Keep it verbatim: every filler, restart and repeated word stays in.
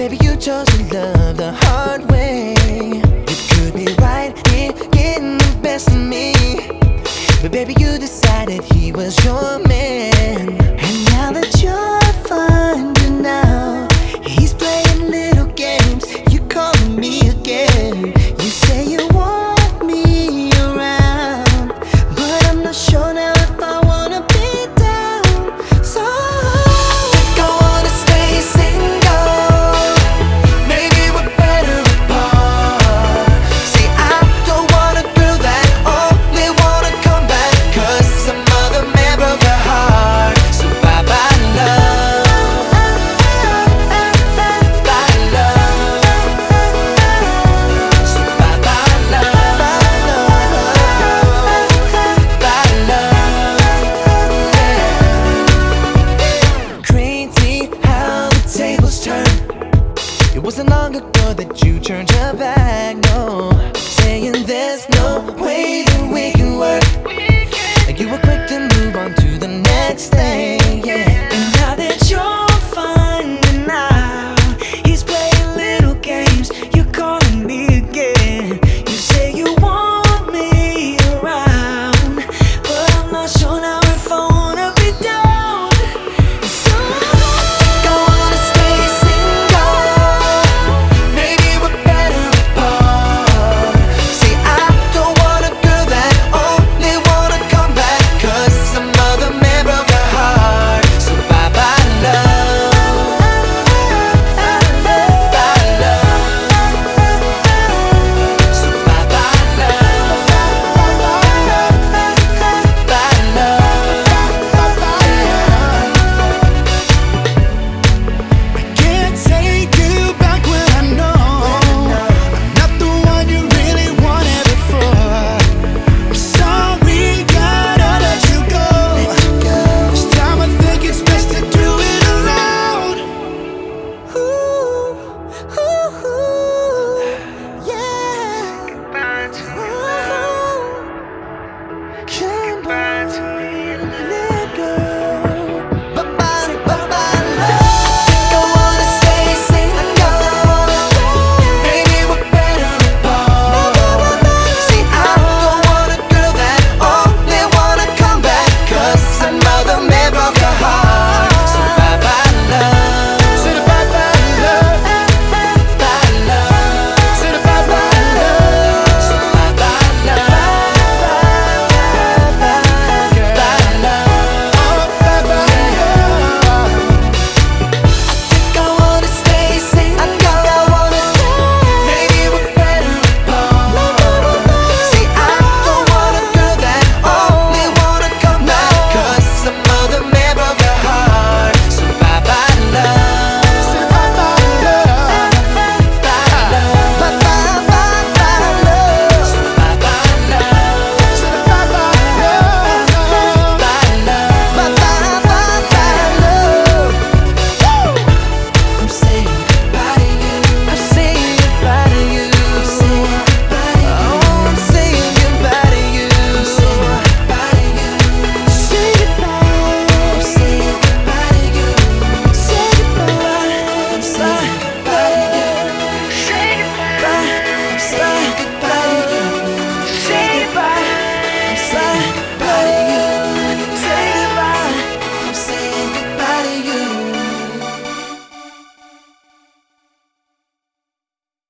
baby, you chose to love the hard way. You could be right here getting the best of me, but baby, you decided he was your man. And now that you're finding out he's playing little games, you calling me again. You say you want me around, but I'm not sure now if I wanna be down. So think I wanna stay single. Maybe we're better apart. See, I don't want a girl that only wanna come back 'cause some other man broke her heart. So bye bye love, bye love. So bye bye love, bye love. Crazy how the tables turn. It wasn't long ago that you turned your back, no, saying there's no way that we can work. And you were quick to move on to the next thing, yeah.